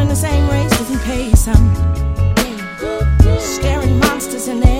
in the same race, different pace. I'm staring monsters in their